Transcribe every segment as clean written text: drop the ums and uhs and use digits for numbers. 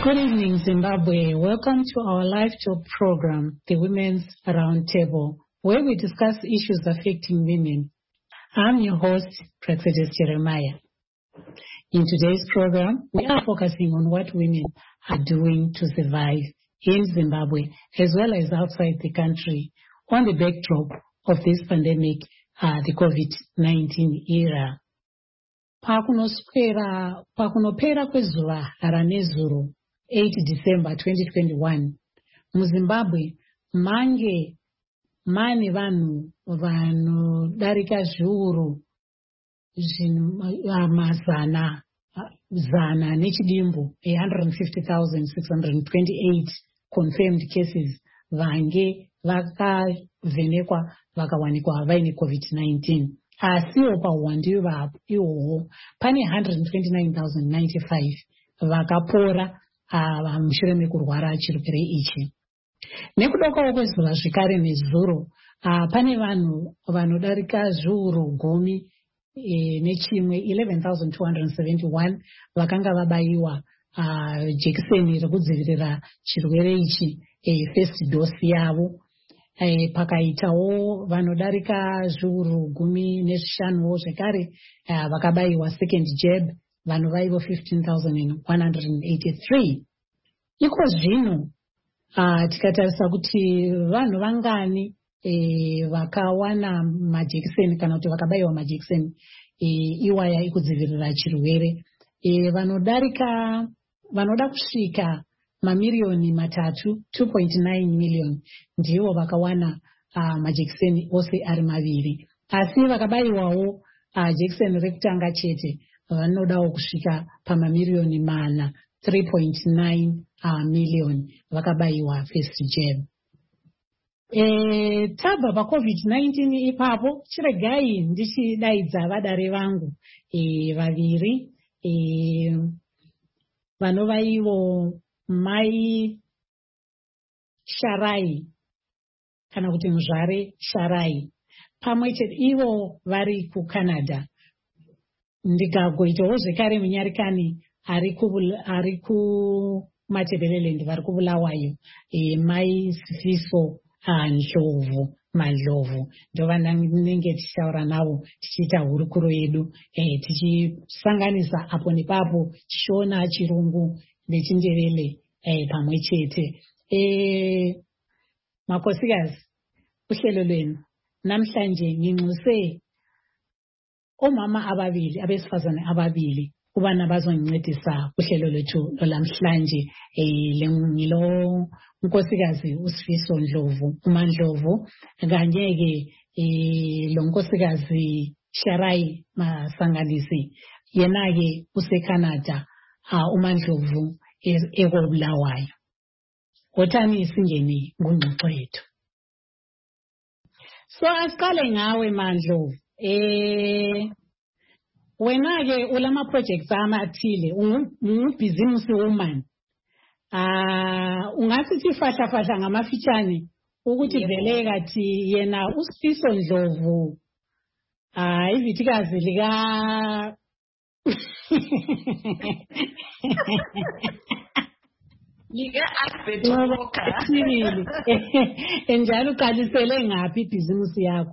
Good evening, Zimbabwe. Welcome to our live talk program, the Women's Roundtable, where we discuss issues affecting women. I'm your host, Praxedes Jeremiah. In today's program, we are focusing on what women are doing to survive in Zimbabwe, as well as outside the country, on the backdrop of this pandemic, the COVID-19 era. Pakunopera kwezuva ranezuro 8 December 2021, muZimbabwe mange mane vanhu vanodarika zviuru zana nechidimbu 150,628 confirmed cases vange vakavhenekwa vakawanikwa vaine COVID-19. Asiwo pauwandu ihwohwo pane 129,095 vakapora mushure mekurwara chirwere ichi. Nekudokawo kwezuva zvekare nezuro, pane vanhu vanodarika zviuru 10 nechimwe 11,271 vakanga vabayiwa jekiseni rekudzivirira chirwere ichi, first dose yavo. Pakaitawo vanodarika zviuru 15 zvekare vakabayiwa second jab, vanhu vaivo 15,183. Iko zvino tikatarisa kuti vanhu vangani vakawana majekiseni kana kuti vakabayiwa majekiseni iwaya ikudzivirira chirwere, vanoda kusvika mamiliyoni 2.9 million ndivo vakawana majekiseni ose ari maviri. Asi vakabayiwawo jekiseni rekutanga chete vanodawo kusvika pamamiliyoni 3.9 million vakabayiwa first jab. Tabva paCovid-19 ipapo, chiregai ndichidaidza vadare vangu vaviri vanova ivo Mai Sharai kana kuti Muzvare Sharai, pamwe chete ivo vari kuCanada. Ndikagoitawo zvekare munyarikani ari kuMatebeleland vari kuBulawayo, Mai Sifiso Ndlovu Madlovu ndovanenge tichitaura navo tichiita hurukuro yedu, tichisanganisa apo nepapo tichiona chirungu nechinjerele pamwe chete. Makosikazi, uhlelo lwenu namhlanje nginxuse omama ababili, abesifazane ababili kubana bazongincedisa kuhlelo lwethu lnamhlanje. Ngilo unkosikazi uSifiso Ndlovu, uMandlovu, kanye-ke lo nkosikazi Sharai Masanganisi, yena-ke useCanada, uMandlovu ekoBulawayo. Wotani singeni kungxoxo yethu. So asiqale ngawe Mandlovu. Wena-ke ulama projects amathile, ungubhizimusi woman. Ungasithi fahla ngamafitshane ukuthi vele kathi yena uSifiso Ndlovu ivithikazi lika Albert Walker. Enjalo uqalisele ngaphi ibhizimusi yakho?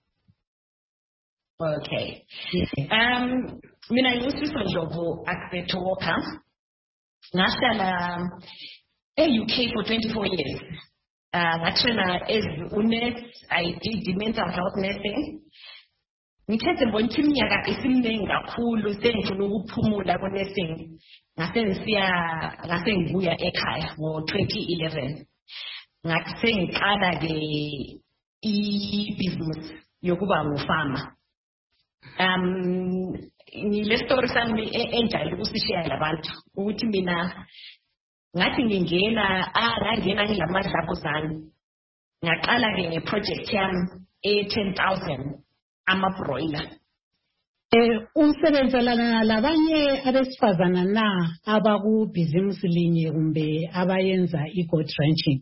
Okay. Mina ngiSifiso Ndlovu Albert Walker. Ngahlala UK for 24 years. Ngatrena as nurse, I did mental health nursing. Ngithethe bonke iminyaka esiningi kakhulu sengifuna ukuphumula ku-nursing. Ngase ngibuya ekhaya ngo-2011. Ngase ngiqala-ke i-business yokuba ngufama. Ngile story sami enjalo ukusishaya labantu ukuthi mina ngathi ngingena ngilamadlapho zami. Ngaqala-ke ngeproject yami 10,000 ama-broiler. Umsebenzelana labanye abesifazana na abakubhizimusi linye kumbe abayenza i-goat ranching?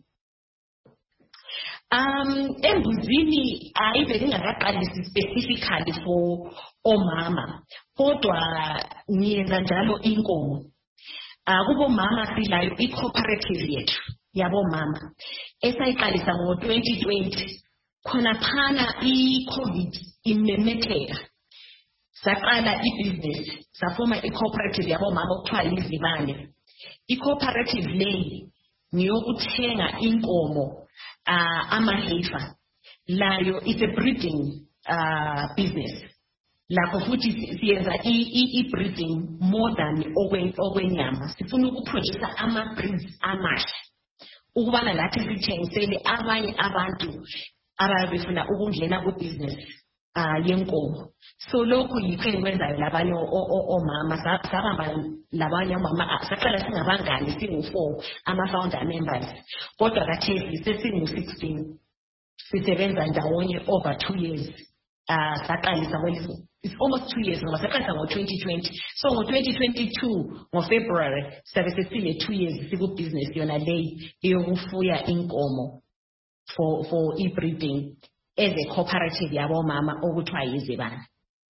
Embuzini ayivele ingakaqalisi specifically for omama, kodwa ngiyenza njalo inkomo. kubo mama silayo i-cooperative yethu yabo mama esayiqalisa ngo-2020 khona phana i-COVID imemetheka saqala i-business safoma i-cooperative yabo mama okuthiwa yizibane. I-cooperative leyi ngiyokuthenga inkomo amahefa layo is a breeding business lapho futhi siyenza i-breeding more than okwenyama sifuna ukuproduce ama-breeds amahle ukubana lathi sithengisele abanye abantu ababefuna ukungena ku-business yenkomo. So lokhu yikho engikwenzayo labanye omama sabamba labanye omama saqala singabangani singu-4 ama-founder members kodwa kathesi sesingu-16 sisebenza ndawonye over 2 years. Saqalisa it's almost 2 years ngoba saqalisa ngo-2020 so ngo-2022 ngo-February sabe sesine 2 years siku-business yona leyi eyokufuya inkomo for e-breeding as a cooperative yabo mama okuthiwa yizibane.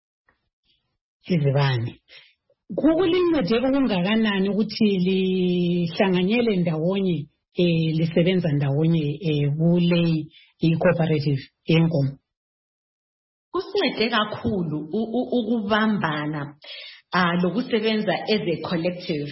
Izibane kulincede okungakanani ukuthi lihlanganyele ndawonye lisebenza ndawonye kule i-cooperative yenkomo? Kusincede kakhulu ukubambana lokusebenza as a collective.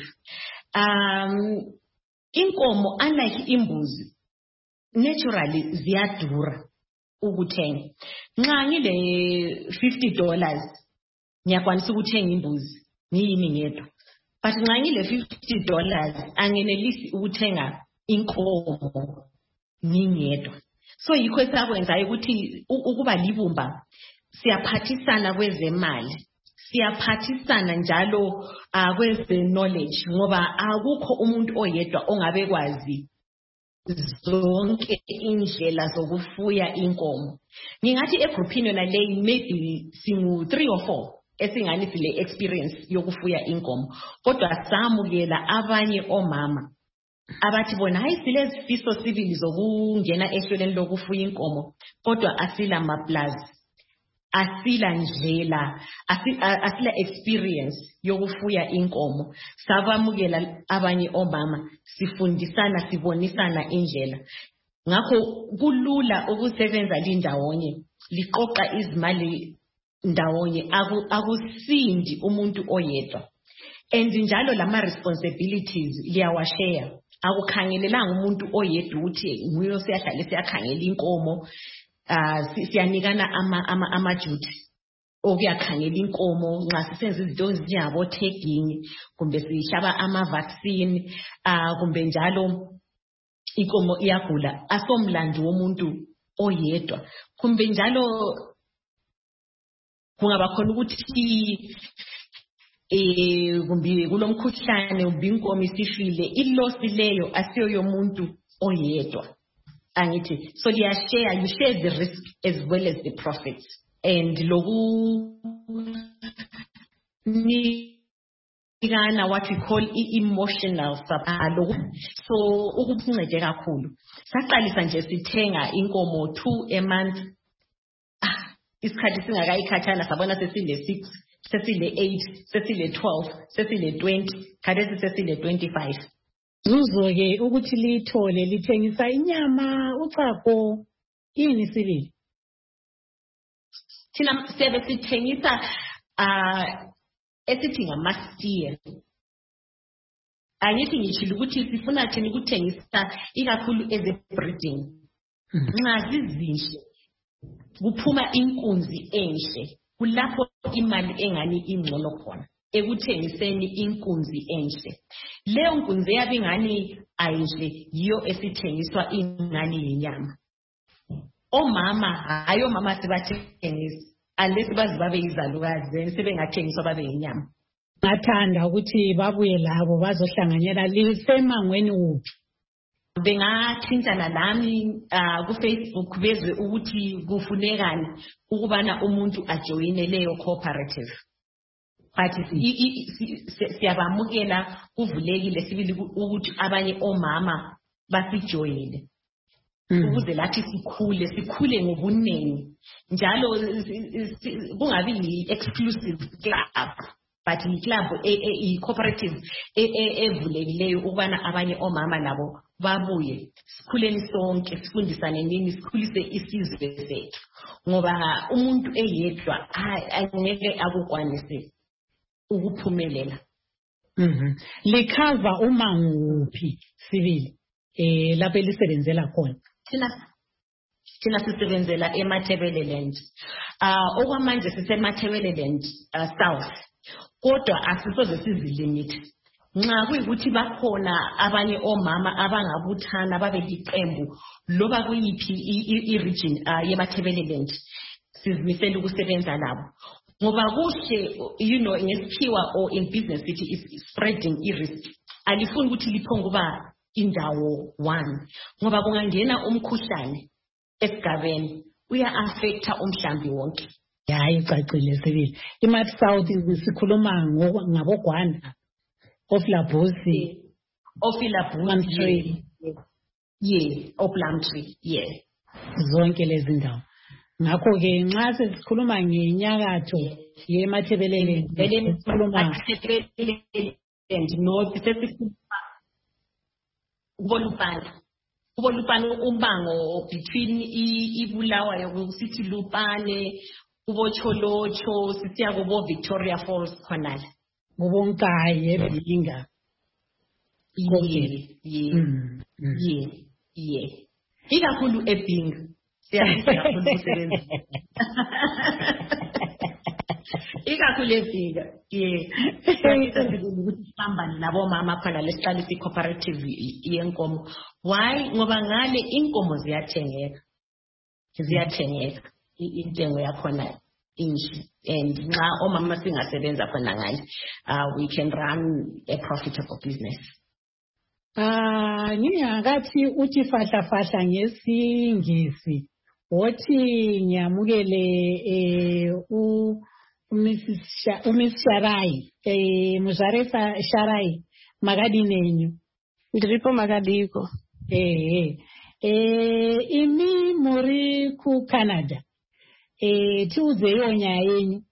Inkomo unlike imbuzi naturally ziyadura ukuthenga. Nxa ngile $50 ngiyakwanisa ukuthenga imbuzi ngiyimi ngedwa. But nxa ngile $50 angenelisi ukuthenga inkomo ngingedwa. So yikho esakwenzayo ukuthi ukuba libumba siyaphathisana kwezemali, siyaphathisana njalo kweze knowledge ngoba akukho umuntu oyedwa ongabe kwazi zonke indlela zokufuya inkomo. Ngingathi egroupini yona leyi maybe singu 3 or 4 esingani sile experience yokufuya inkomo kodwa samukela abanye omama abathi bona hayi silezifiso sibili zokungena ehlelweni lokufuya inkomo kodwa asila maplazi asila njela asila experience yokufuya inkomo. Sabamukela abanye omama sifundisana sibonisana indlela ngakho kulula ukusebenza lindawonye liqoqa izimali ndawonye akusindi umuntu oyedwa and njalo lama responsibilities liyawashare. Akukhangelelanga umuntu oyedwa ukuthi nguyo siyahlale siyakhangela inkomo siyanikana ama-duty okuyakhangela inkomo nxa sisenza izinto ezinjengabo tagging kumbe sihlaba ama-vaccine kumbe njalo inkomo iyagula asomlando womuntu oyedwa kumbe njalo kungaba khona ukuthi kumbe kulomkhuhlane ubinkomo isifile ilosi leyo asiyo yomuntu oyedwa angithi so you share the risk as well as the profits and loku nikana what we call emotional support so ukuncede kakhulu. Saqalisa nje sithenga inkomo 2 a month isikhathi singakayikhathana sabona sesile 6 sesile 8 sesile 12 sesile 20 khathesi sesile 25. Zuzo-ke ukuthi lithole lithengisa inyama uchago ini sibili thina siyabe sithengisa esithi ngama-steer. Angithi ngishilo ukuthi sifuna thina ukuthengisa ikakhulu as a breeding nxa zizinhle kuphuma inkunzi enhle kulapho imali engani ingcono khona ekuthengiseni inkunzi enhle. Leyo nkunzi yabe ingani ayinhle yiyo esithengiswa ingani yenyama. Omama hayo mama sibathengisa unless bazi babe izalukazi then sebengathengiswa babe yinyama. Ngathanda ukuthi babuye labo bazohlanganyela lisemangweni uphi bengathintana nami ku-Facebook bezwe ukuthi kufunekani ukubana umuntu ajoyine leyo cooperative. But siyabamukela kuvulekile sibili ukuthi abanye omama basijoyine ukuze lathi sikhule ngobuningi njalo kungabi exclusive club but club cooperative evulekileyo ukubana abanye omama nabo babuye sikhuleni sonke sifundisane nini sikhulise isizwe sethu ngoba umuntu eyedwa angeke akukwanise ukuphumelela. Likhava uma nguphi Sibili lapho elisebenzela khona? Thina sisebenzela eMatabeleland. Okwamanje siseMatabeleland South. Kodwa asisoze sizilimit. Nxa kuyikuthi bakhona abanye omama abangabuthana babe liqembu loba kuyiphi i-region yeMatabeleland sizimisela ukusebenza labo. Ngoba kuhle ngesikhiwa or in business sithi is spreading i-risk. Alifuni ukuthi liphonga kuba indawo one. Ngoba kungangena umkhuhlane esigabeni uya-affecta umhlambi wonke. Hayi icacile Sibili. IMat South sikhuluma ngabogwanda Oflabusi Plumtree. Plumtree. Zonke lezi ndawo. Ngakho ke nxa sesikhuluma ngenyakatho yeMatabeleland sikhuluma Lupane umbango between iBulawayo sithi Lupane kuboCholocho sisiya kubo Victoria Falls khonala ngobonkaye ebinga. Ikakhulu eBinga siyakakhulu kusebenza. Ikakhulu eBinga ukuthi sihambane nabo mama khona lesiqalisa cooperative yenkomo. Why? Ngoba ngale inkomo ziyathengeka intengo yakhona inhle, and nxa omama singasebenza khona ngale we can run a profitable business. Ngiyakathi uthi fahla ngesingisi wothi ngiyamukele Miss Sharai Muzaresa Sharai Magadinenyu ndiripo Magadiko. Imi muri ku Canada tiudzeyo nyaya yenyu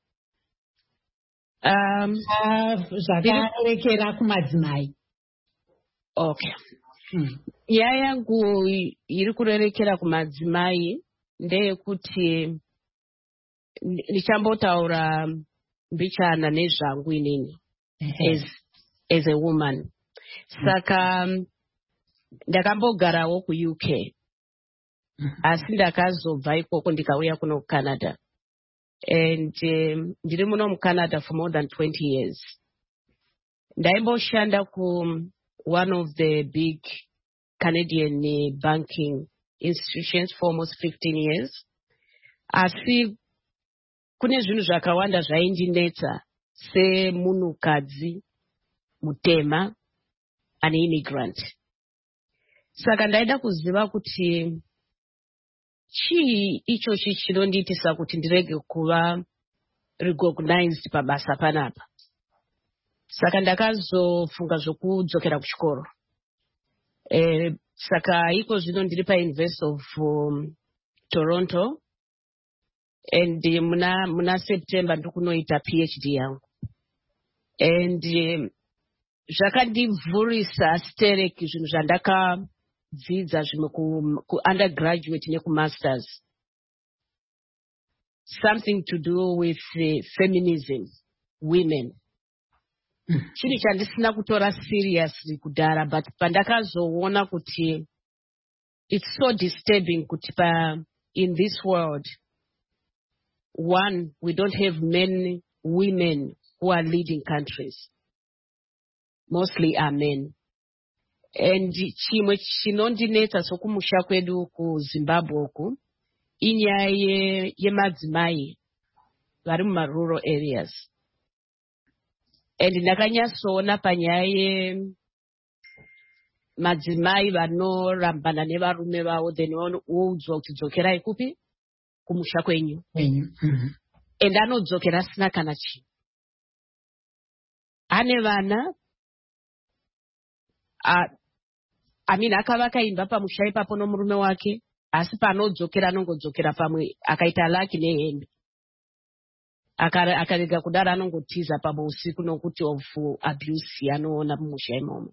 zvakarekera kumadzimai. Okay. Nyaya yangu iri kurerekera kumadzimai ndeyekuti ndichambotaura mbichana nezvangu inini as a woman. Saka ndakambogarawo ku UK. Asi ndakazobva ikoko ndikauya kuno Canada. And ndiri muno Canada for more than 20 years. Ndaimboshanda ku one of the big Canadian banking institutions for almost 15 years. Asi kune zvinhu zvakawanda zvaindinetsa semunhukadzi mutema an immigrant. Saka ndaida kuziva kuti chii ichochi chinondiitisa kuti ndirege kuva recognized pabasa panapa. Saka ndakazofunga zvokudzokera kuchikoro. Saka iko zvino ndiri paUniversity of Toronto, and muna September ndikunoita PhD yangu. And zvakandivhurisa stereki zvinhu zvandakadzidza zvimwe ku undergraduate neku masters. Something to do with feminism, women. Chini chandisina kutora seriously kudara, but pandakazoona kuti it's so disturbing kuti in this world, one, we don't have many women who are leading countries. Mostly are men. And chimwe chinondinetsa sokumusha kwedu ku Zimbabwe ku inyaya yemadzimai vari mumarural areas. And ndakanyasoona panyaya madzimai vanorambana nevarume vavo, then woudzwa kuti dzokerai kupi kumusha kwenyu. And anodzokera asina kana chinhu. Ane vana akavaka imba pamusha ipapo nomurume wake, asi panodzokera anongodzokera pamwe akaita laki nehembe. akarega kudara anongotiza pabousiku nokuti of abuse yanoona mumusha imomo.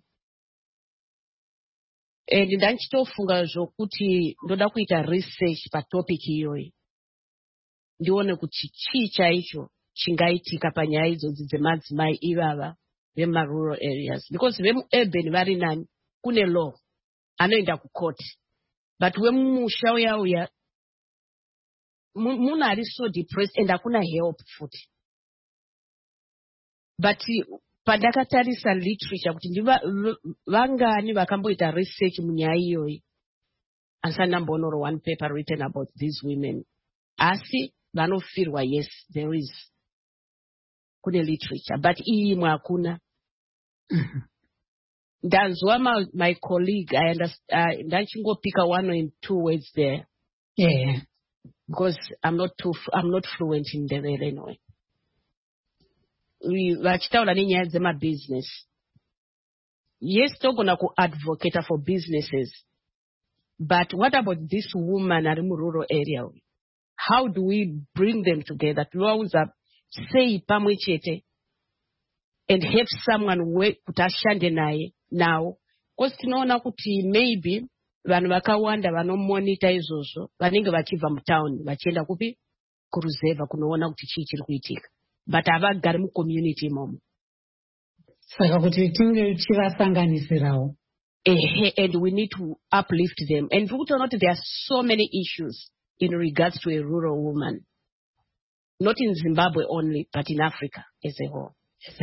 And ndanchitofunga zvokuti ndoda kuita research patopic iyoyi ndione kuti chii chaicho chingaitika panyaya idzodzi dzemadzimai ivava vemarural areas, because vemuurban vari nani kune law anoenda kucourt, but wemumusha uya munhu ari so depressed and hakuna help futi. But pandakatarisa literature kuti vangani vakamboita research munyaya iyoyi handisati ndamboonoro one paper written about these women, asi vanofirwa yes there is kune literature, but imwe hakuna. Ndanzwa my colleague ndachingopika one or two words there, yeah, because I'm not fluent in the way anyway. Vachitaura nenyaya dzemabusiness, yes togona kuadvocate for businesses, but what about this woman ari murural area? How do we bring them together? Tivaudza sei pamwe chete and have someone kuti ashande naye now, because tinoona kuti maybe vanhu vakawanda vanomonitor izvozvo vanenge vachibva mutown vachienda kupi kuruzeva kunoona kuti chii chiri kuitika, but havagari mucommunity imomo. Saka kuti tinge tivasanganisirawo. And we need to uplift them. And there are so many issues in regards to a rural woman, not in Zimbabwe only, but in Africa as a whole.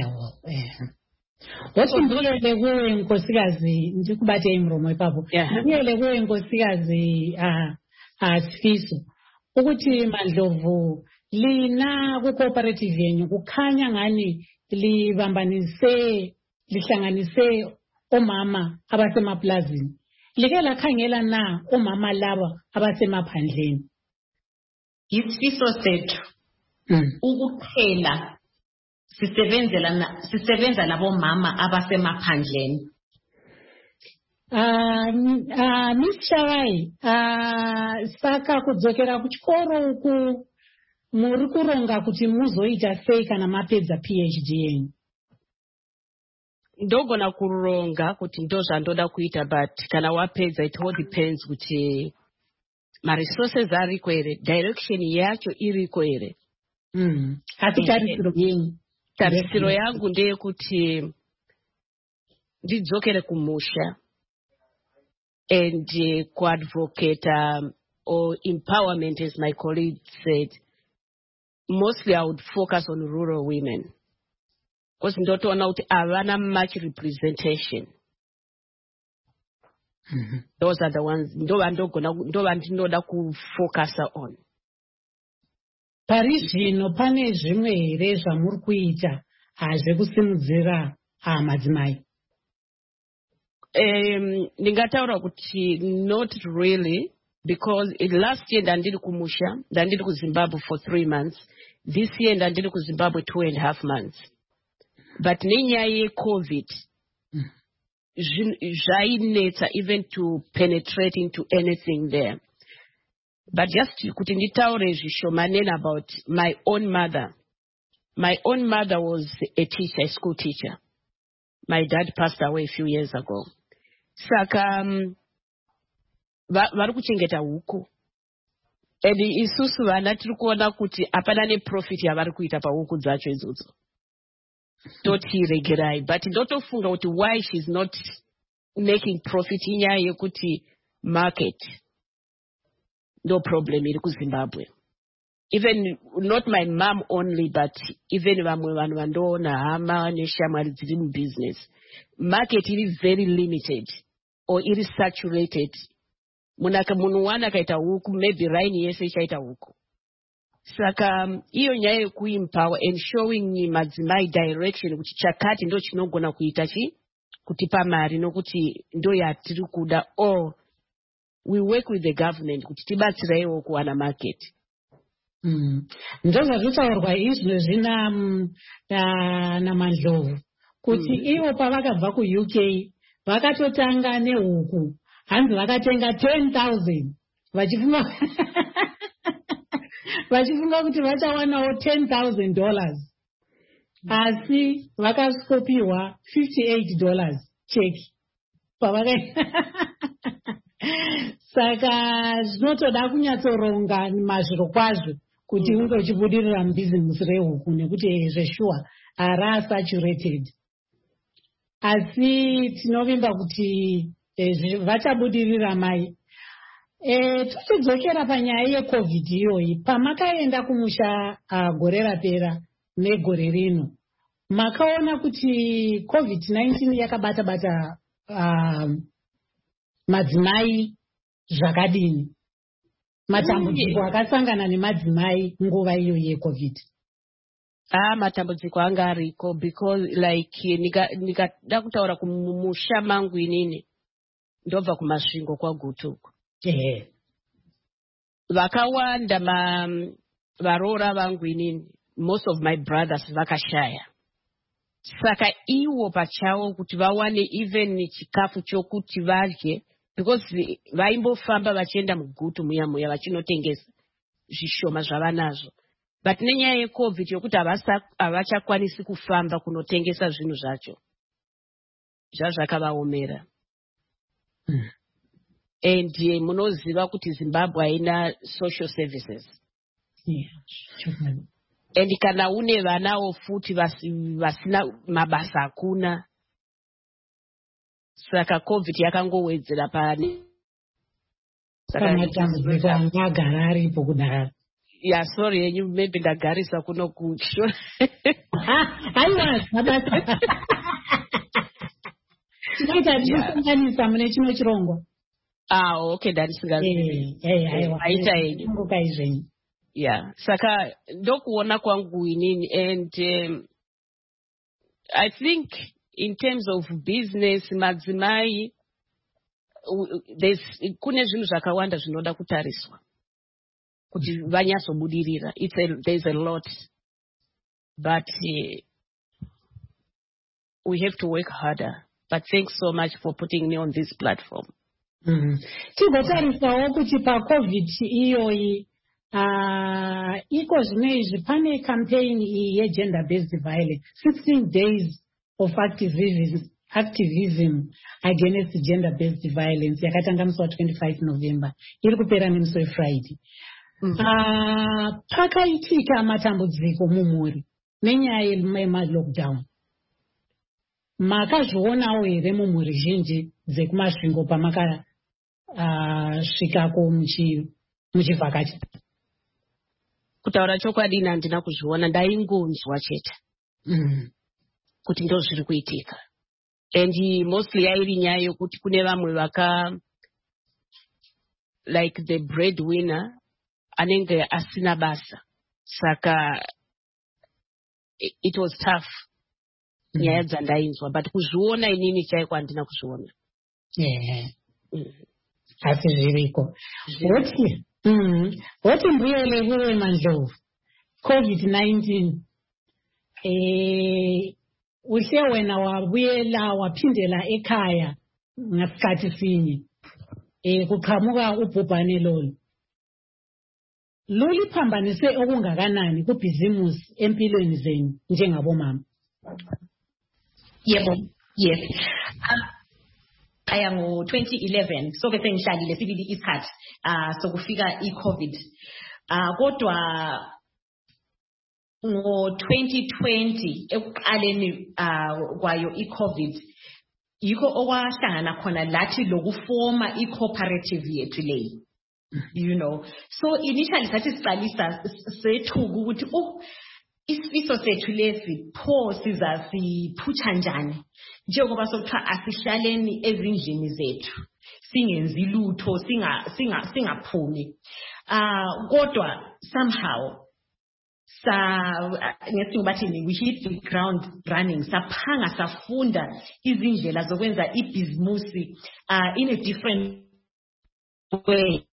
What ndiyele kuwe nkosikazi ndikubate imromo ipapo. Ndiyele kuwe nkosikazi Sifiso ukuthi Mandlovu lina ku cooperative yenu kukhanya ngani lihlanganise omama abasemaplazini. Like lakhangela na omama laba abasemaphandleni. Isifiso sethu ukuphela sisebenza labomama abasemaphandleni. Miss Shawai, saka kudzokera kuchikoro uku muri kuronga kuti muzoita sei kana mapedza PhD yenu? Ndogona kuronga kuti ndozvandoda kuita, but kana wapedza it all depends kuti resources ariko ere, direction yacho iriko ere. Asi tarisiro yangu ndeyekuti ndidzokere kumusha and kuadvocate or empowerment, as my colleague said. Mostly I would focus on rural women, because ndotoona kuti avana much representation. Those are the ones ndovandinoda kufocusa on. Pari zvino pane zvimwe here zvamuri kuita zvekusimudzira madzimai? Ndingataura kuti not really, because last year ndandiri kumusha, ndandiri kuZimbabwe for 3 months. This year ndandiri kuZimbabwe 2.5 months. But nenyaya yeCovid zvainetsa even to penetrate into anything there. But just kuti nditaure zvishomanene about my own mother. My own mother was a teacher, a school teacher. My dad passed away a few years ago. Saka vari kuchengeta huku. And isusu vana tiri kuona kuti hapana neprofit yavari kuita pahuku dzacho idzodzo. Totiregerai. But ndotofunga kuti why she's not making profit inyaya yekuti market. No problem iri kuZimbabwe. Even not my mom only, but even vamwe vanhu vandoona hama neshamwari dziri mubusiness. Market iri very limited or iri saturated. Munhu wana kaita huku, maybe raini yese ichaita huku. Saka iyo nyaya yekuempower and showing madzimai direction kuti chakati ndo chinogona kuita kutipa mari nokuti ndo yatiri kuda, or we work with the government kuti tibatsireiwo kuwana market. Ndozvazvitaurwa izvo zvina naMandlovu kuti ivo pavakabva kuUK vakatotanga nehuku, hanzi vakatenga 10,000 vachifuma vachifunga kuti vachawanawo $10,000 asi vakaskopiwa $58 cheki saka zvinotoda kunyatsoronga mazviro kwazvo kuti unge uchibudirira mubhizimusi rehuku nekuti zveshuwa harasaturated asi tinovimba kuti vachabudirira mai. Tichidzokera panyaya yeCovid iyoyi, pamakaenda kumusha gore rapera negore rino, makaona kuti COVID-19 yakabata madzimai zvakadini? Matambudziko akasangana nemadzimai nguva iyo yeCovid. Matambudziko anga ariko because like nikada kutaura kumusha mangu inini ndobva kumasvingo kwaGutuku. Vakawanda varora vangu inini, most of my brothers vakashaya. Saka iwo pachavo kuti vawane even chikafu chokuti vadye, because vaimbofamba vachienda mugutu muya vachinotengesa zvishoma zvavanazvo. But nenyaya yeCovid yokuti havachakwanisi kufamba kunotengesa zvinhu zvacho, zvazvakavaomera. And munoziva kuti Zimbabwe haina social services. And kana une vanawo futi vasina mabasa hakuna. Saka COVID yakangowedzera pane. Saka matambudziko angagara aripo kudara. Yeah, sorry, you maybe ndagarisa kuno kucho. Aiwa, mabasa. Tinoita tichisanganisa mune chimwe chirongo. Okay, ndanisingazivi. Aita yenyu. Ngoka izvenyu. Yeah, saka ndokuona kwangu inini, and I think in terms of business madzimai kune zvinhu zvakawanda zvinoda kutariswa kuti vanyatsobudirira. There's a lot, but we have to work harder. But thanks so much for putting me on this platform. Tigotarisawo kuti paCovid iyoyi iko zvinezvi pane campaign ye-gender based violence, 16 days of activism against gender based violence yakatanga musi wa25 November iri kupera nemusi weFriday. Pakaitika matambudziko mumhuri nenyaya yema-lockdown. Makazvionawo here mumhuri zhinji dzekumasvingo pamakasvikako muchivhakacha? Kutaura chokwadi handina kuzviona, ndaingonzwa chete kuti ndo zviri kuitika. And mostly yairi nyaya yokuti kune vamwe like the breadwinner anenge asina basa. Saka it was tough. Nyaya dzandainzwa, but kuzviona inini chaiko handina kuzviona. Asi zviriko. What mbuyele huwe Mandlovu, COVID-19, ushe wena wabuyela wapindela ekhaya ngasikhathi sinye, kuqhamuka ubhubhane lolu. Luliphambanise okungakanani kubhizimusi empilweni zenu njengabomama? Yebo, yes. Aya ngo-2011 soke sengihlalile sibili isikhathi sokufika i-COVID. Kodwa ngo-2020 ekuqaleni kwayo i-COVID yikho okwahlangana khona lathi lokufoma i-cooperative yethu leyi. You know, so initially sathi siqalisa sethuka ukuthi isifiso sethu lesi pho sizasiphutsha njani njengoba sokuthiwa asihlaleni ezindlini zethu singenzi lutho singaphumi. Kodwa somehow ngesinye bathi we hit the ground running, saphanga safunda izindlela zokwenza ibhizimusi in a different way.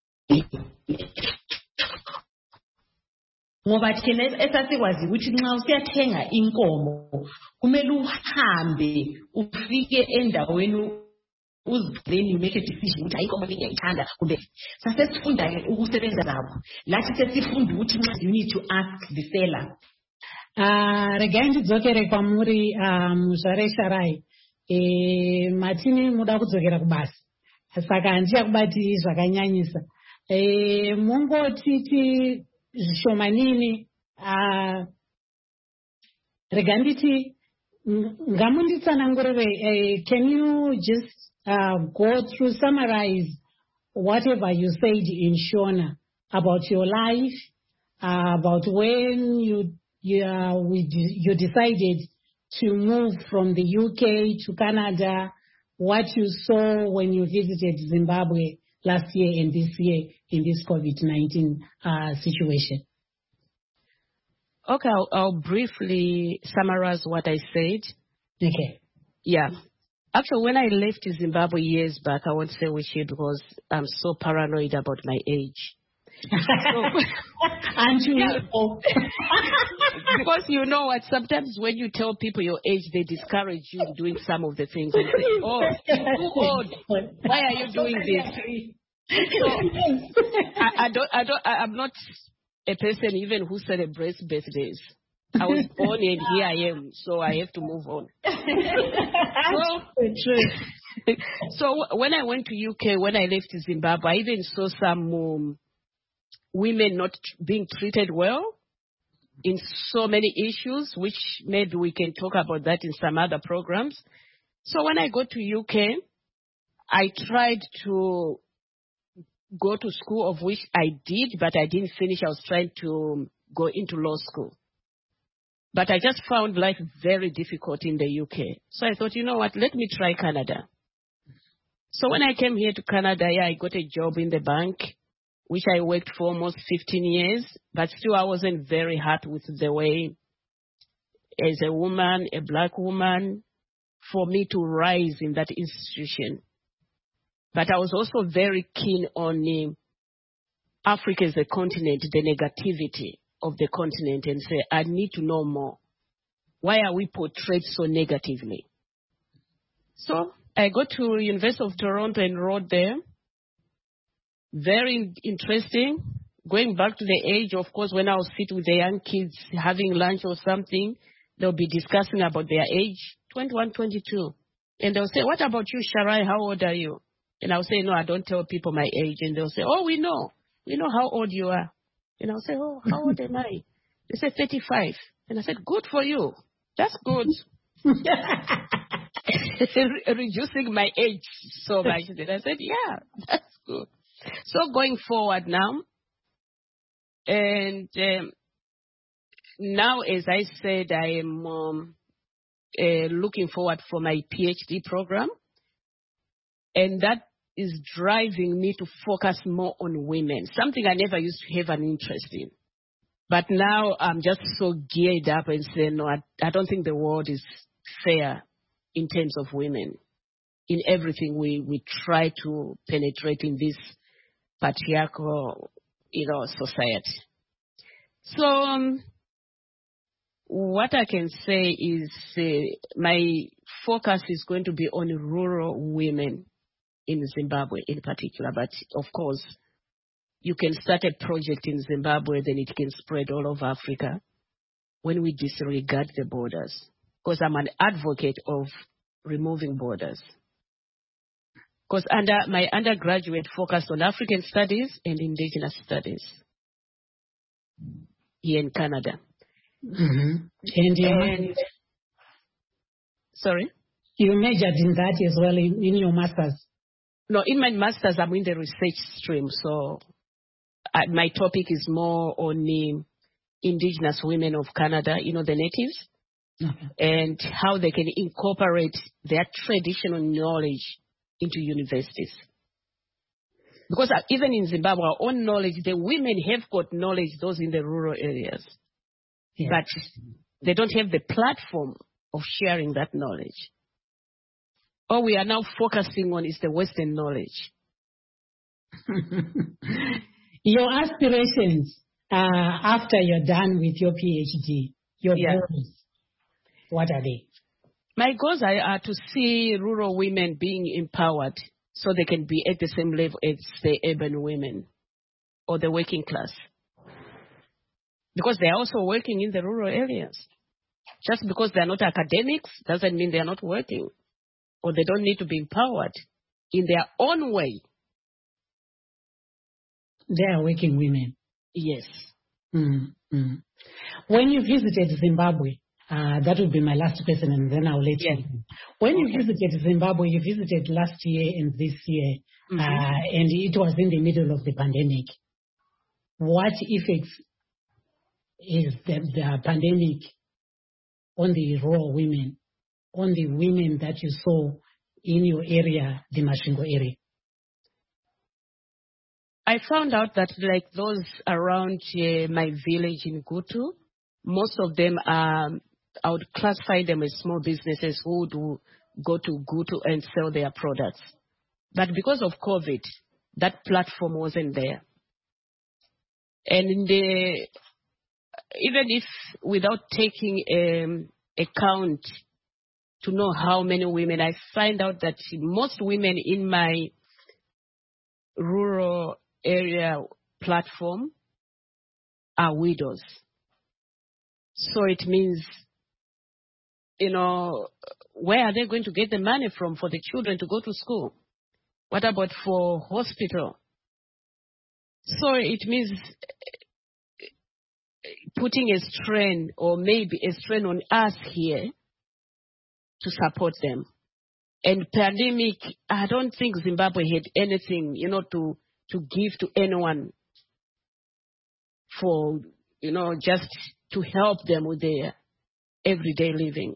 Ngoba thina esasikwazi ukuthi nxa usiyathenga inkomo kumele uhambe ufike endaweni then you make a decision ukuthi ayikho manje ngiyayithanda kumbe sasesifunda ukusebenza nabo lathi sesifunda ukuthi you need to ask the seller. Regai ndidzokere kwamuri muzvare Sharai. Matini muda kudzokera kubasa. Saka handichakubati zvakanyanyisa. Mungotiti zvishomanini rega nditi ngamunditsanangurire, can you just go through, summarize whatever you said in Shona about your life, about when you decided to move from the UK to Canada, what you saw when you visited Zimbabwe last year and this year in this COVID-19 situation? Okay, I'll briefly summarize what I said. Okay. Yeah. Actually, when I left Zimbabwe years back, I won't say which year because I'm so paranoid about my age. Aren't you? Yeah. Because you know what, sometimes when you tell people your age, they discourage you doing some of the things and say, oh, you're too old. Why are you doing this? So, I'm not a person even who celebrates birthdays. I was born and here I am, so I have to move on. So when I went to UK, when I left Zimbabwe, I even saw some women not being treated well in so many issues, which maybe we can talk about that in some other programs. So when I got to UK, I tried to go to school, of which I did, but I didn't finish. I was trying to go into law school. But I just found life very difficult in the UK. So I thought, you know what, let me try Canada. So when I came here to Canada, I got a job in the bank, which I worked for almost 15 years, but still I wasn't very happy with the way, as a woman, a black woman, for me to rise in that institution. But I was also very keen on Africa as a continent, the negativity of the continent, and say, I need to know more. Why are we portrayed so negatively? So I got to University of Toronto and enrolled there. Very interesting. Going back to the age, of course, when I was sit with the young kids having lunch or something, they'll be discussing about their age, 21, 22. And they'll say, what about you, Sharai? How old are you? And I'll say, no, I don't tell people my age. And they'll say, oh, we know how old you are. And I'll say, oh, how old am I? They say 35. And I said, good for you. That's good. Reducing my age so much. And I said, yeah, that's good. So going forward now, and now, as I said, I am looking forward for my PhD program. And that is driving me to focus more on women, something I never used to have an interest in. But now I'm just so geared up and saying, no, I don't think the world is fair in terms of women. In everything we try to penetrate in this patriarchal, society. So what I can say is my focus is going to be on rural women in Zimbabwe in particular. But of course, you can start a project in Zimbabwe, then it can spread all over Africa when we disregard the borders. Because I'm an advocate of removing borders. Because my undergraduate focused on African studies and indigenous studies here in Canada. Mm-hmm. And sorry? You majored in that as well in your master's? No, in my master's, I'm in the research stream. So my topic is more on the indigenous women of Canada, the natives, and how they can incorporate their traditional knowledge into universities. Because even in Zimbabwe, our own knowledge, the women have got knowledge, those in the rural areas. Yeah. But they don't have the platform of sharing that knowledge. All we are now focusing on is the Western knowledge. Your aspirations after you're done with your PhD, your goals, what are they? My goals are to see rural women being empowered so they can be at the same level as the urban women or the working class. Because they are also working in the rural areas. Just because they are not academics doesn't mean they are not working, or they don't need to be empowered in their own way. They are working women. Yes. Mm-hmm. When you visited Zimbabwe, that would be my last question, and then I'll let you. When you visited Zimbabwe, you visited last year and this year, and it was in the middle of the pandemic. What effects is the pandemic on the rural women, on the women that you saw in your area, the Masvingo area? I found out that like those around my village in Gutu, most of them I would classify them as small businesses who would go to Gutu and sell their products. But because of COVID, that platform wasn't there. And even if without taking account to know how many women, I find out that most women in my rural area platform are widows. So it means, where are they going to get the money from for the children to go to school? What about for hospital? So it means putting a strain, or maybe a strain on us here to support them. And pandemic, I don't think Zimbabwe had anything, to give to anyone for, just to help them with their everyday living.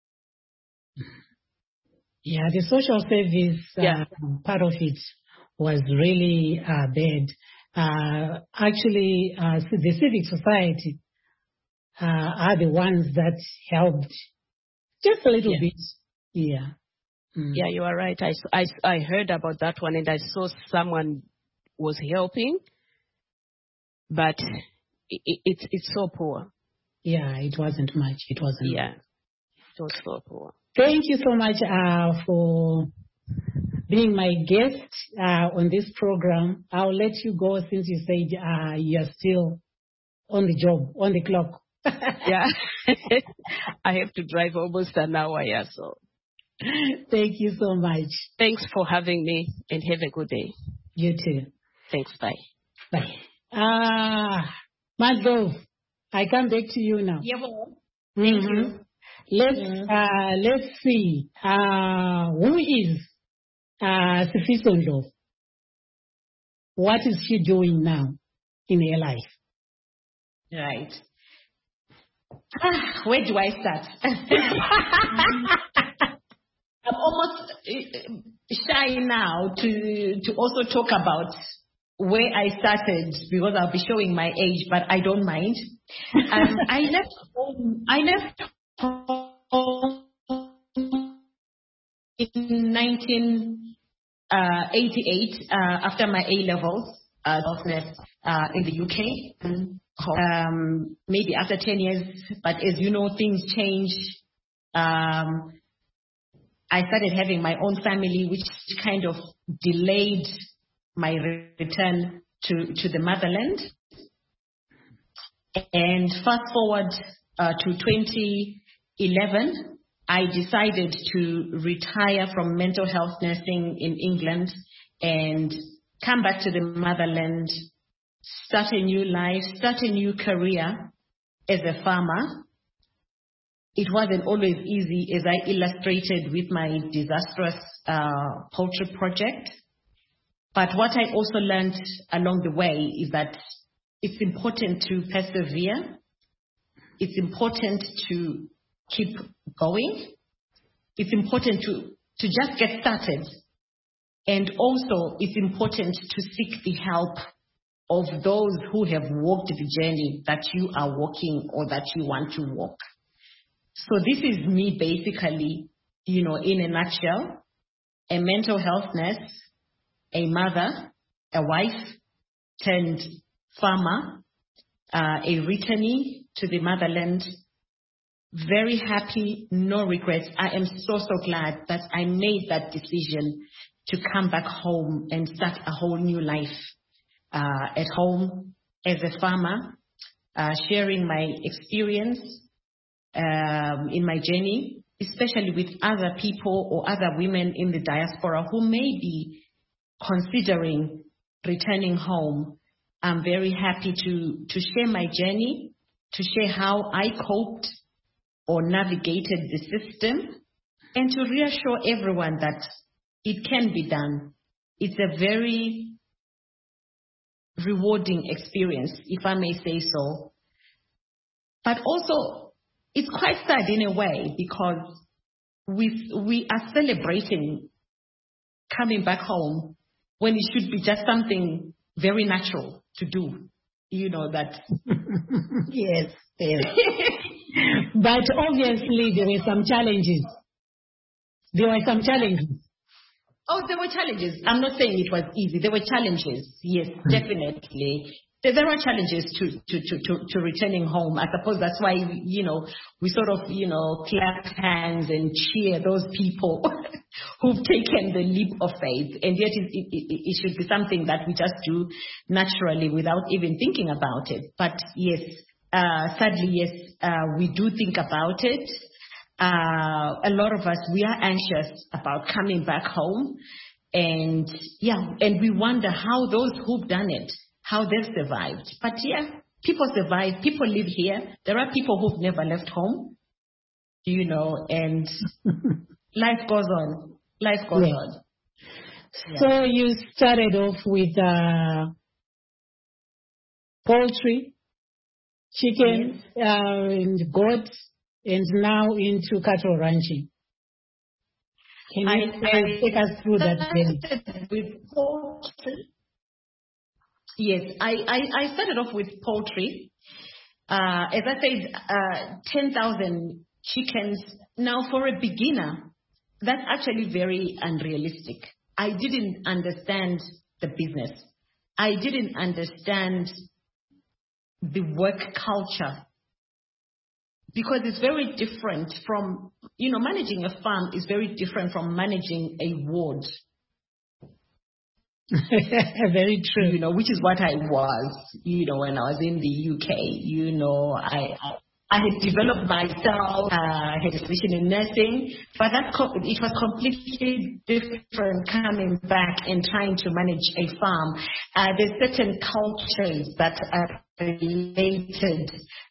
Yeah, the social service part of it was really bad. Actually, the civic society are the ones that helped just a little bit. Yeah. Yeah, you are right. I heard about that one, and I saw someone was helping, but it's so poor. Yeah, it wasn't much. It wasn't. Yeah, it was so poor. Thank you so much for being my guest on this program. I'll let you go since you said you're still on the job, on the clock. Yeah, I have to drive almost an hour, so. Thank you so much. Thanks for having me, and have a good day. You too. Thanks, bye. Bye. Madlov, I come back to you now. Yeah, thank you. Let's see. Who is Sifiso Ndlovu? What is she doing now in her life? Right. Where do I start? I'm almost shy now to also talk about where I started, because I'll be showing my age, but I don't mind. I left home in 1988 after my A-levels in the UK. Maybe after 10 years, but as you know, things change. I started having my own family, which kind of delayed my return to the motherland. And fast forward to 2011, I decided to retire from mental health nursing in England and come back to the motherland, start a new life, start a new career as a farmer. It wasn't always easy, as I illustrated with my disastrous poultry project. But what I also learned along the way is that it's important to persevere. It's important to keep going. It's important to just get started. And also, it's important to seek the help of those who have walked the journey that you are walking or that you want to walk. So this is me basically, in a nutshell, a mental health nurse, a mother, a wife, turned farmer, a returnee to the motherland, very happy, no regrets. I am so glad that I made that decision to come back home and start a whole new life at home as a farmer, sharing my experience in my journey, especially with other people or other women in the diaspora who may be considering returning home. I'm very happy to share my journey, to share how I coped or navigated the system, and to reassure everyone that it can be done. It's a very rewarding experience, if I may say so. But also, it's quite sad in a way because we are celebrating coming back home when it should be just something very natural to do. You know that. Yes. But obviously there were some challenges. Oh, there were challenges. I'm not saying it was easy. There were challenges. Yes, definitely. There are challenges to returning home. I suppose that's why, we sort of, clap hands and cheer those people who've taken the leap of faith. And yet it should be something that we just do naturally without even thinking about it. But yes, sadly, yes, we do think about it. A lot of us, we are anxious about coming back home. And we wonder how those who've done it, how they've survived. But people survive. People live here. There are people who've never left home, and life goes on. Life goes on. Yeah. So you started off with poultry, chicken, and goats, and now into cattle ranching. Can you take us through that journey? With poultry. Yes, I started off with poultry. As I said, 10,000 chickens. Now, for a beginner, that's actually very unrealistic. I didn't understand the business. I didn't understand the work culture, because it's very different from, managing a farm is very different from managing a ward. Very true. Which is what I was, when I was in the UK. I had developed myself, had a position in nursing, but it was completely different coming back and trying to manage a farm. There's certain cultures that are related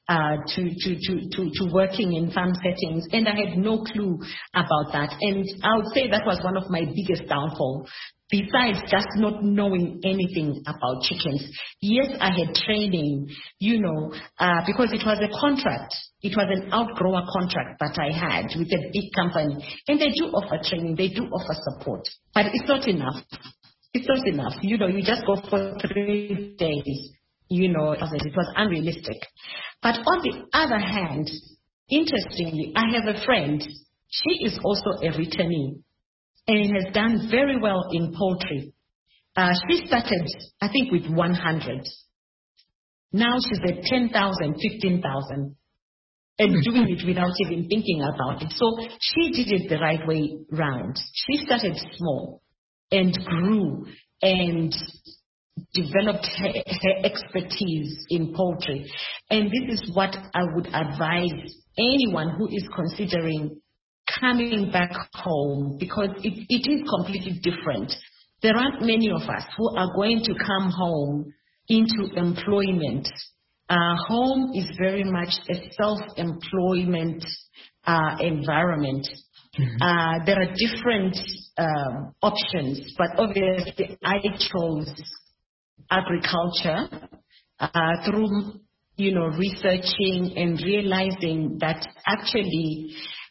to working in farm settings, and I had no clue about that. And I would say that was one of my biggest downfalls. Besides just not knowing anything about chickens. Yes, I had training, because it was a contract. It was an outgrower contract that I had with a big company. And they do offer training. They do offer support. But it's not enough. It's not enough. You just go for 3 days. It was unrealistic. But on the other hand, interestingly, I have a friend. She is also a returnee and has done very well in poultry. She started, I think, with 100. Now she's at 10,000, 15,000, and doing it without even thinking about it. So she did it the right way round. She started small and grew and developed her expertise in poultry. And this is what I would advise anyone who is considering coming back home, because it is completely different. There aren't many of us who are going to come home into employment. Home is very much a self-employment environment. There are different options, but obviously I chose agriculture through researching and realizing that actually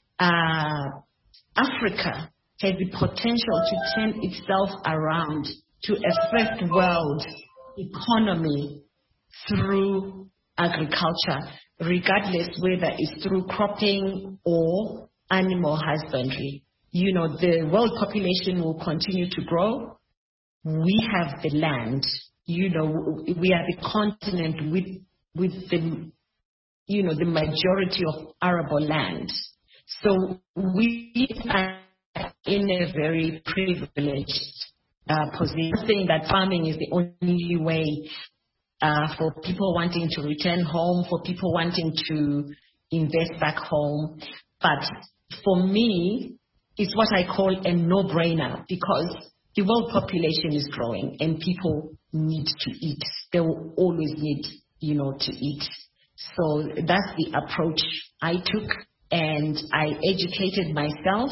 Africa has the potential to turn itself around to a first world economy through agriculture, regardless whether it's through cropping or animal husbandry. The world population will continue to grow. We have the land. We are the continent with the the majority of arable land. So we are in a very privileged position, saying that farming is the only way for people wanting to return home, for people wanting to invest back home. But for me, it's what I call a no-brainer, because the world population is growing and people need to eat. They will always need, to eat. So that's the approach I took, and I educated myself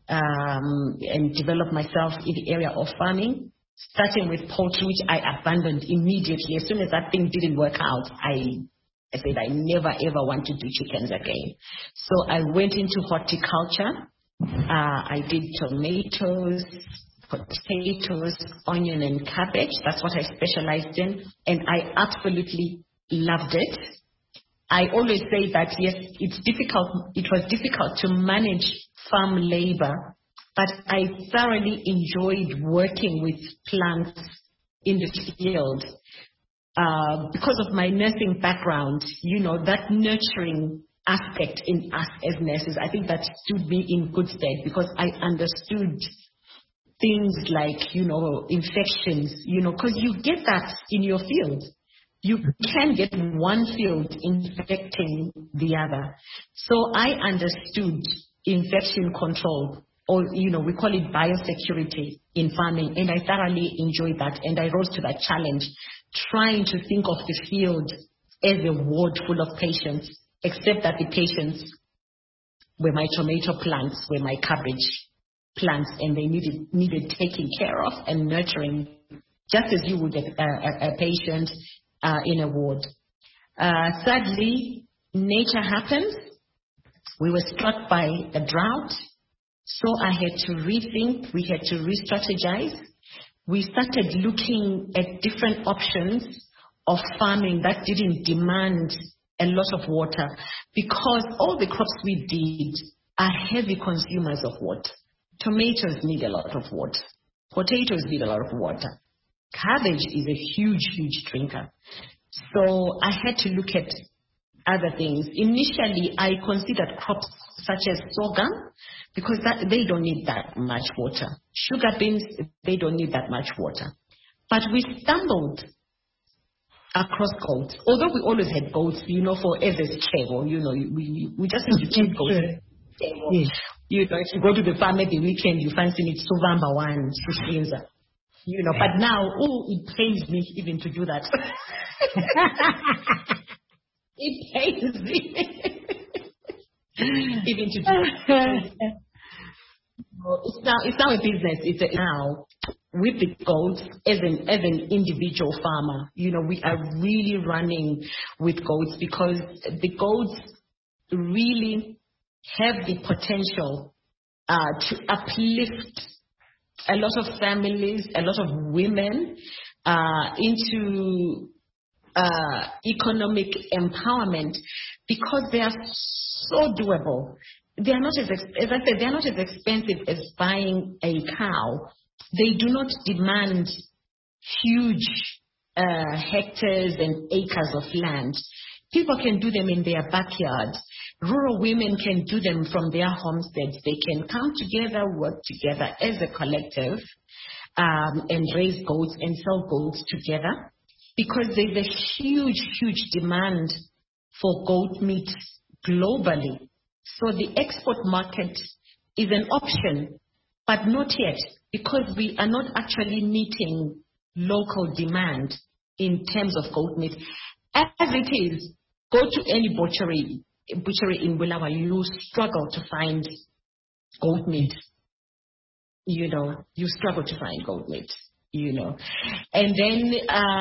and developed myself in the area of farming, starting with poultry, which I abandoned immediately. As soon as that thing didn't work out, I said I never ever want to do chickens again. So I went into horticulture. I did tomatoes, potatoes, onion and cabbage. That's what I specialized in, and I absolutely loved it. I always say that yes, it was difficult to manage farm labor, but I thoroughly enjoyed working with plants in the field. Because of my nursing background, that nurturing aspect in us as nurses, I think that stood me in good stead, because I understood things like, infections, because you get that in your field. You can get one field infecting the other. So I understood infection control, or, we call it biosecurity in farming, and I thoroughly enjoyed that, and I rose to that challenge, trying to think of the field as a ward full of patients, except that the patients were my tomato plants, were my cabbage plants, and they needed taking care of and nurturing, just as you would a patient in a ward. Sadly, nature happens. We were struck by a drought, so I had to rethink. We had to re-strategize. We started looking at different options of farming that didn't demand a lot of water, because all the crops we did are heavy consumers of water. Tomatoes need a lot of water. Potatoes need a lot of water. Cabbage is a huge, huge drinker. So I had to look at other things. Initially, I considered crops such as sorghum, because they don't need that much water. Sugar beans, they don't need that much water. But we stumbled across goats. Although we always had goats, for Eves Chego, we just used to keep goats. Yes. If you go to the farm at the weekend, you fancy it Suvamba one, Sushinza. But now, it pains me even to do that. It pains me even to do that. It's now a business. It's now with the goats as an individual farmer. We are really running with goats, because the goats really have the potential to uplift a lot of families, a lot of women into economic empowerment, because they are so doable. They are not as I said, they are not as expensive as buying a cow. They do not demand huge hectares and acres of land. People can do them in their backyard. Rural women can do them from their homesteads. They can come together, work together as a collective, and raise goats and sell goats together, because there's a huge, huge demand for goat meat globally. So the export market is an option, but not yet, because we are not actually meeting local demand in terms of goat meat. As it is, go to any butchery in Bulawayo, you struggle to find goat meat. You struggle to find goat meat. And then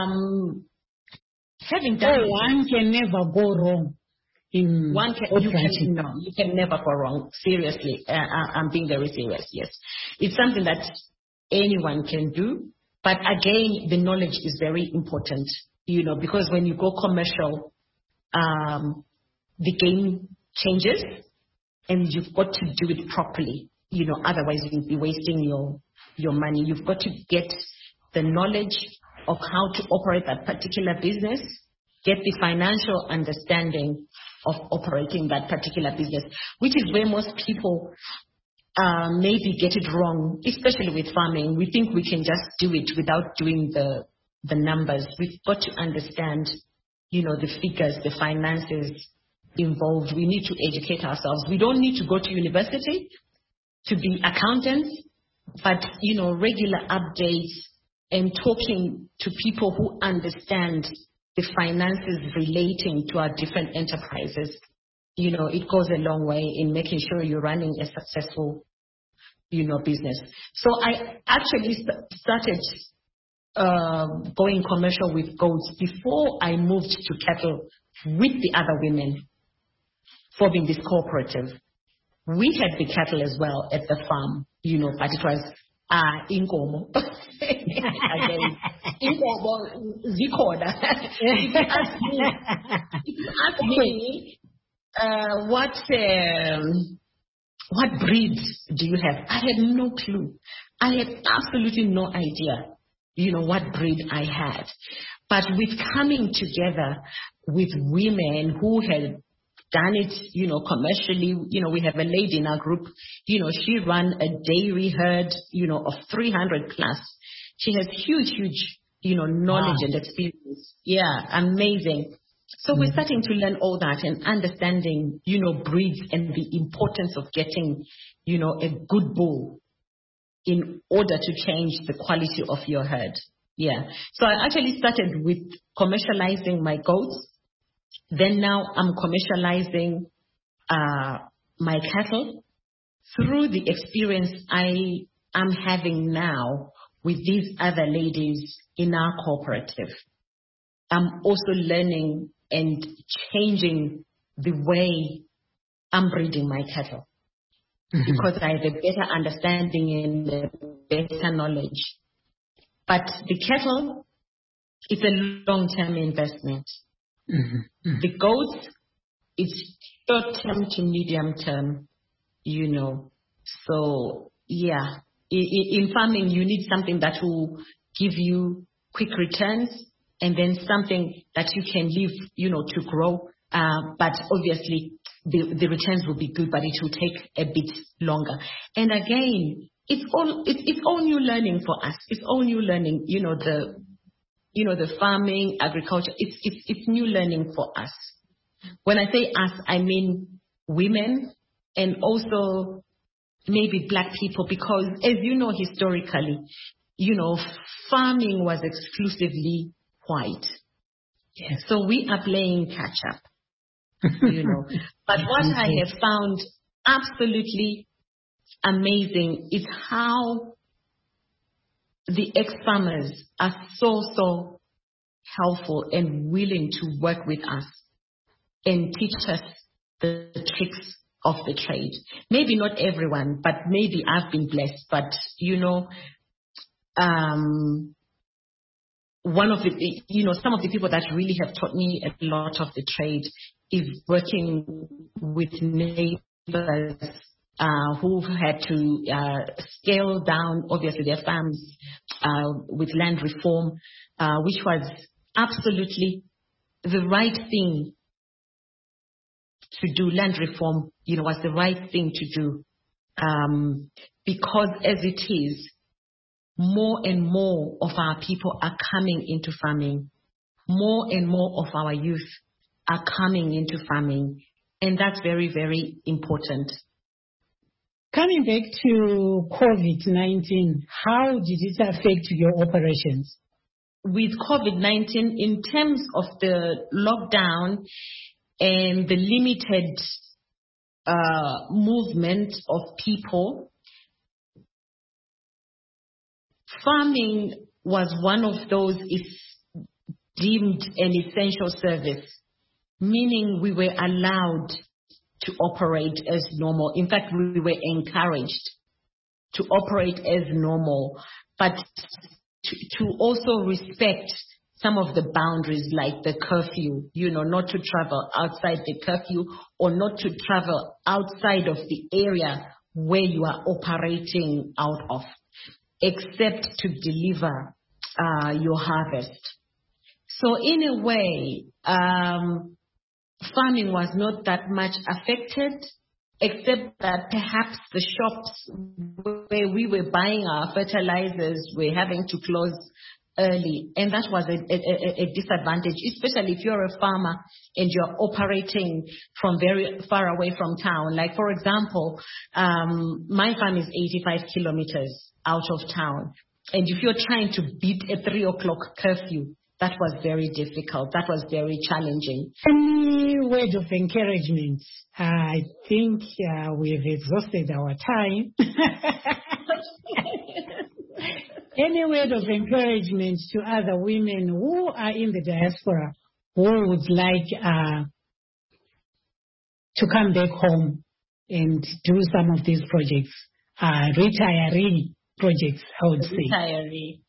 having done, one can never go wrong. You can never go wrong. Seriously, I'm being very serious. Yes, it's something that anyone can do, but again, the knowledge is very important. Because when you go commercial, the game changes, and you've got to do it properly. Otherwise you'll be wasting your money. You've got to get the knowledge of how to operate that particular business. get the financial understanding of operating that particular business, which is where most people maybe get it wrong, especially with farming. We think we can just do it without doing the numbers. We've got to understand, the figures, the finances involved. We need to educate ourselves. We don't need to go to university to be accountants, but, regular updates and talking to people who understand the finances relating to our different enterprises, it goes a long way in making sure you're running a successful, business. So I actually started going commercial with goats before I moved to cattle with the other women, forming this cooperative. We had the cattle as well at the farm, but it was inkomo. Again, inkomo zikhona. If you ask me, what breed do you have? I had no clue. I had absolutely no idea, what breed I had. But with coming together with women who had done it, commercially, we have a lady in our group, she ran a dairy herd, of 300 plus. She has huge, knowledge and experience. Yeah, amazing. So we're starting to learn all that and understanding, breeds and the importance of getting, a good bull in order to change the quality of your herd. Yeah. So I actually started with commercializing my goats. Then now I'm commercializing my cattle through the experience I am having now with these other ladies in our cooperative. I'm also learning and changing the way I'm breeding my cattle because I have a better understanding and a better knowledge. But the cattle is a long-term investment. The goats, it's short-term to medium-term, So, yeah, in farming, you need something that will give you quick returns and then something that you can live, to grow. But obviously, the returns will be good, but it will take a bit longer. And again, it's all new learning for us. It's all new learning, the farming, agriculture, it's new learning for us. When I say us, I mean women and also maybe Black people, because as you know, historically, farming was exclusively white. Yes. So we are playing catch up, But what I have found absolutely amazing is how the ex-farmers are so helpful and willing to work with us and teach us the tricks of the trade. Maybe not everyone, but maybe I've been blessed. But, one of the, some of the people that really have taught me a lot of the trade is working with neighbors who had to scale down, obviously, their farms with land reform, which was absolutely the right thing to do. Land reform, was the right thing to do because as it is, more and more of our people are coming into farming. More and more of our youth are coming into farming, and that's very, very important. Coming back to COVID-19, how did it affect your operations? With COVID-19, in terms of the lockdown and the limited movement of people, farming was one of those is deemed an essential service, meaning we were allowed to operate as normal. In fact, we were encouraged to operate as normal, but to also respect some of the boundaries like the curfew, not to travel outside the curfew or not to travel outside of the area where you are operating out of, except to deliver your harvest. So in a way, farming was not that much affected, except that perhaps the shops where we were buying our fertilizers were having to close early, and that was a disadvantage, especially if you're a farmer and you're operating from very far away from town. Like, for example, my farm is 85 kilometers out of town, and if you're trying to beat a 3 o'clock curfew, that was very difficult. That was very challenging. Any word of encouragement? I think we've exhausted our time. Any word of encouragement to other women who are in the diaspora who would like to come back home and do some of these projects, retiree projects, I would say. Retiree.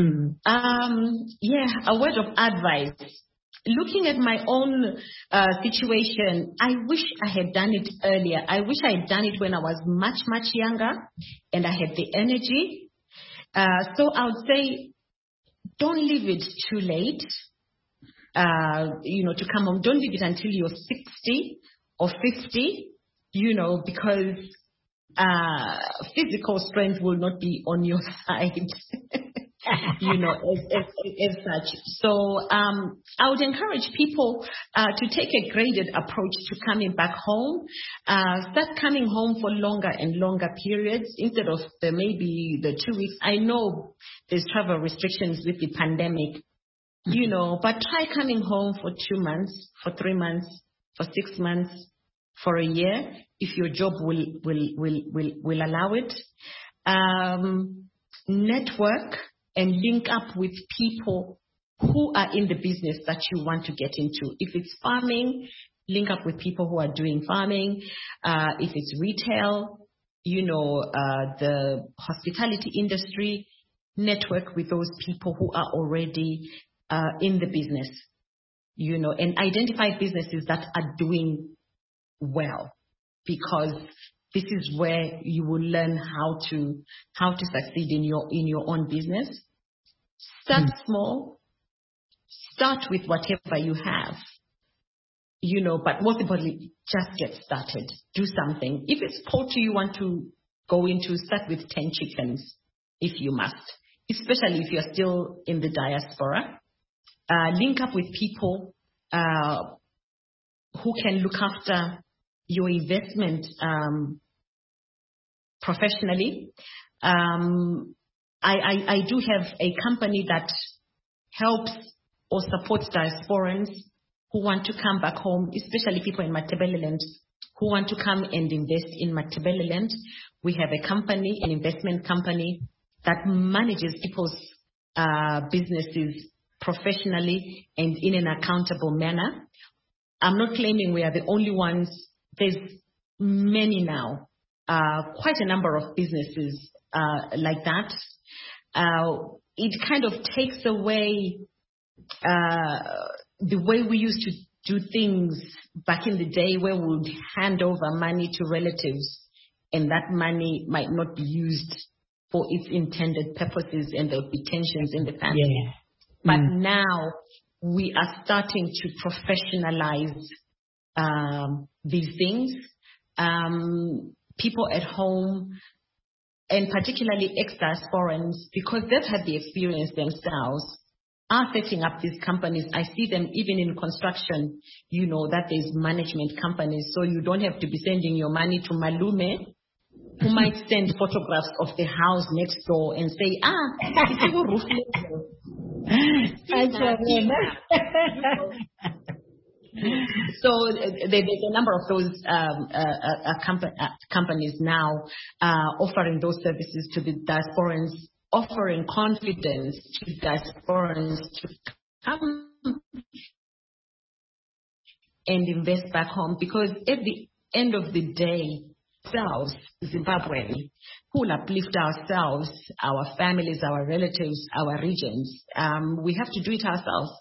A word of advice. Looking at my own situation, I wish I had done it earlier. I wish I had done it when I was much, much younger and I had the energy. So I would say, don't leave it too late, to come home. Don't leave it until you're 60 or 50, because physical strength will not be on your side, as such. So I would encourage people to take a graded approach to coming back home. Start coming home for longer and longer periods instead of maybe the 2 weeks. I know there's travel restrictions with the pandemic, but try coming home for 2 months, for 3 months, for 6 months, for a year, if your job will allow it. Network and link up with people who are in the business that you want to get into. If it's farming, link up with people who are doing farming. If it's retail, the hospitality industry, network with those people who are already in the business, and identify businesses that are doing well, because this is where you will learn how to succeed in your own business. Start small. Start with whatever you have, but most importantly, just get started. Do something. If it's poultry you want to go into, start with 10 chickens if you must, especially if you're still in the diaspora. Link up with people who can look after your investment professionally. I do have a company that helps or supports diasporans who want to come back home, especially people in Matabeleland who want to come and invest in Matabeleland. We have a company, an investment company, that manages people's businesses professionally and in an accountable manner. I'm not claiming we are the only ones. There's many now, quite a number of businesses like that. It kind of takes away the way we used to do things back in the day, where we would hand over money to relatives and that money might not be used for its intended purposes and there would be tensions in the family. Yeah. But now we are starting to professionalize these things. People at home, and particularly ex-diasporans, because they've had the experience themselves, are setting up these companies. I see them even in construction, that there's management companies. So you don't have to be sending your money to Malume, who might send photographs of the house next door and say, it's a roof level. So there's a number of those companies now offering those services to the diasporans, offering confidence to diasporans to come and invest back home, because at the end of the day, ourselves, Zimbabwean, who will uplift ourselves, our families, our relatives, our regions. We have to do it ourselves.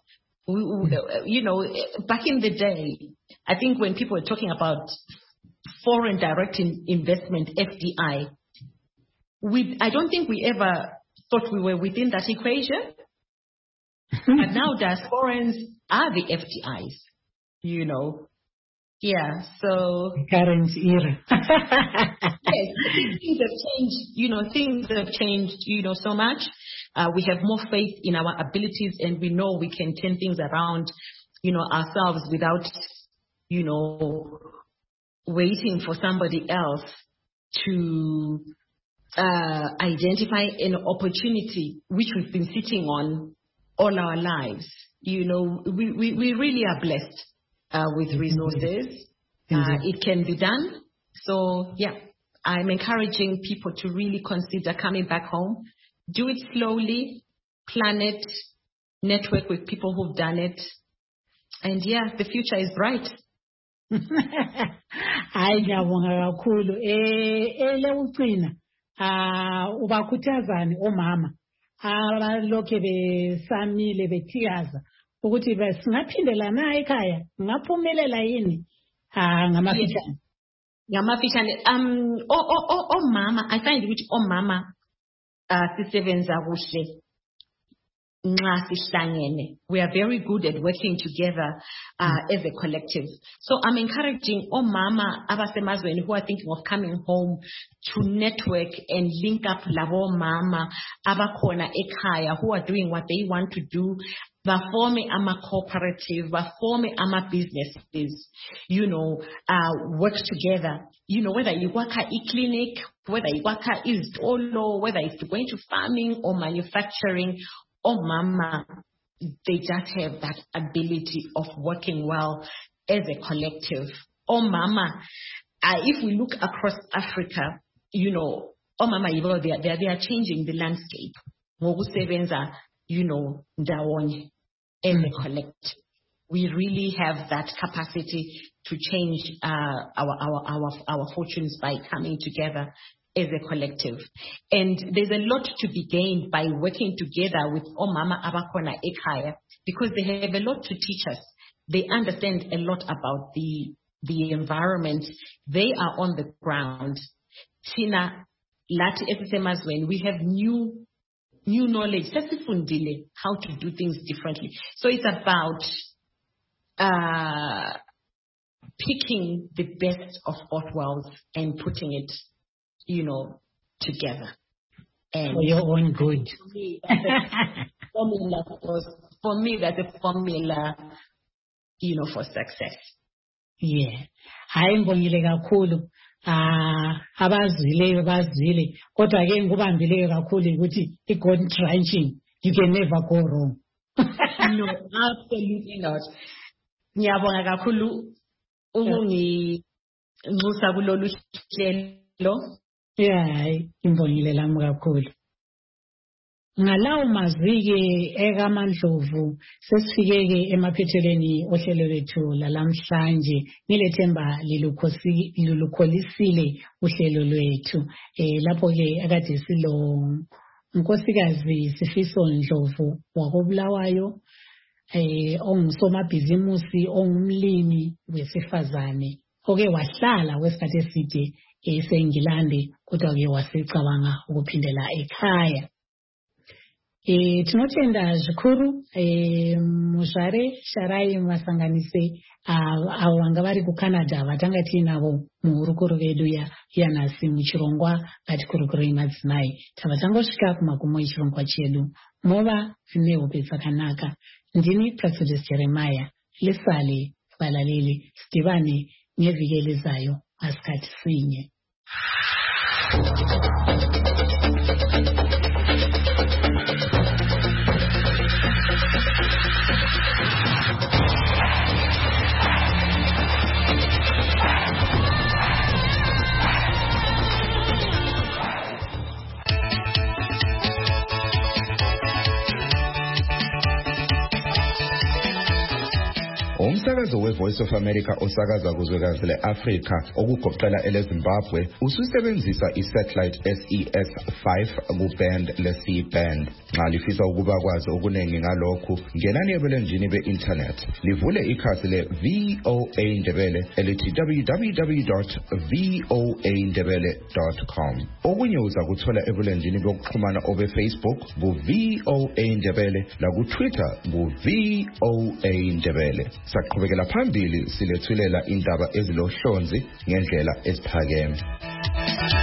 Back in the day, I think when people were talking about foreign direct investment, FDI, I don't think we ever thought we were within that equation. But now diasporans are the FDIs, you know. Yeah, so current era. yes, things have changed, things have changed, so much. We have more faith in our abilities, and we know we can turn things around, ourselves without, waiting for somebody else to identify an opportunity which we've been sitting on all our lives. We really are blessed with resources. It can be done. So, yeah, I'm encouraging people to really consider coming back home. Do it slowly, plan it, network with people who've done it. And, yeah, the future is bright. Hayi ngiyabonga kakhulu elekucina ubakhuthazani omama abalokhe besamile bethiyaza ukuthi singaphindela na ekhaya ngaphumelela yini ngamafishane omama I find ukuthi omama sisebenza kuhle nxa sihlangene. We are very good at working together as a collective. So I'm encouraging omama abasemazweni who are thinking of coming home to network and link up labo mama abakhona ekhaya who are doing what they want to do. Baforme ama cooperative, baforme ama businesses, work together. Whether you work at e-clinic, whether you work at izitolo, whether it's going to farming or manufacturing, mama, they just have that ability of working well as a collective. Mama, if we look across Africa, mama, they are changing the landscape. Ngokusebenza, ndawonye as a collective. We really have that capacity to change our fortunes by coming together as a collective. And there's a lot to be gained by working together with Omama Abakona Ekhaya because they have a lot to teach us. They understand a lot about the environment. They are on the ground. Tina, Lati Esemazwen, we have new knowledge. How to do things differently. So it's about picking the best of both worlds and putting it together. And for your own good. For me, that's a formula, for success. Yeah. Hayi ngibongile kakhulu. Abazwileyo bazwile. Kodwa ke ngubambile kakhulu ukuthi i-God trenching, you can never go wrong. No, absolutely not. Ngiyabonga kakhulu ukunginxusa kulolu hlelo. Yeah, imbongile lami kakhulu. Ngalawo mazwi-ke ekaMandlovu sesifike emaphethelweni ohlelo lwethu lalamhlanje. Ngilethemba lilukholisile uhlelo lwethu. Lapho-ke akade silo unkosikazi Sifiso Ndlovu wakoBulawayo, ongusomabhizimusi, ongumlimi wesifazane. Oke wahlala wesikhathi eside eseNgilandi kodwa ke wasicabanga ukuphindela ekhaya. Tinotenda zvikuru Muzvare Sharai Masanganise avo vanga vari kuCanada vatanga tiinavo muhurukuro vedu yanhasi muchirongwa ngatikurukirei madzimai. Tavatangosvika kumagumo echirongwa chedu. Mova nehope dzakanaka. Ndini Praxedis Jeremiah. Lisale valaleli sidivane nevhiki elizayo masikati sinye. Umsakazo we-Voice of America osakaza kuzwekazi le-Afrika okugoqela ele-Zimbabwe ususebenzisa i-satellite SES-5 ku-band le-C-band. Nxa lifisa ukuba kwazi okuningi ngalokhu, ngenani ebulenjini be-internet. Livule ikhasi le-VOA Ndebele elithi www.voandebele.com. Okunye uza kuthola ebulenjini bokuxhumana obe-Facebook bu-VOA Ndebele laku-Twitter bu-VOA Ndebele. Saqhubekela phambili silethulela indaba ezilohlonzi ngendlela eziphakeme.